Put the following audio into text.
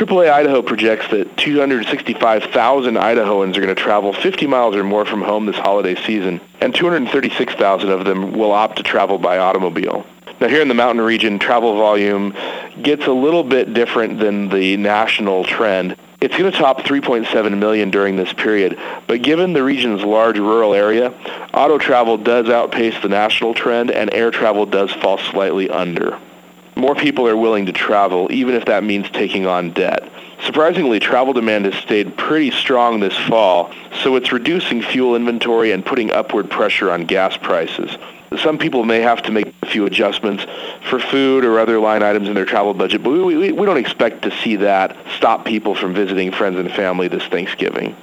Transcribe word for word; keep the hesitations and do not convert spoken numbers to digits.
triple A Idaho projects that two hundred sixty-five thousand Idahoans are going to travel fifty miles or more from home this holiday season, and two hundred thirty-six thousand of them will opt to travel by automobile. Now, here in the mountain region, travel volume gets a little bit different than the national trend. It's going to top three point seven million during this period, but given the region's large rural area, auto travel does outpace the national trend, and air travel does fall slightly under. More people are willing to travel, even if that means taking on debt. Surprisingly, travel demand has stayed pretty strong this fall, so it's reducing fuel inventory and putting upward pressure on gas prices. Some people may have to make a few adjustments for food or other line items in their travel budget, but we, we, we don't expect to see that stop people from visiting friends and family this Thanksgiving.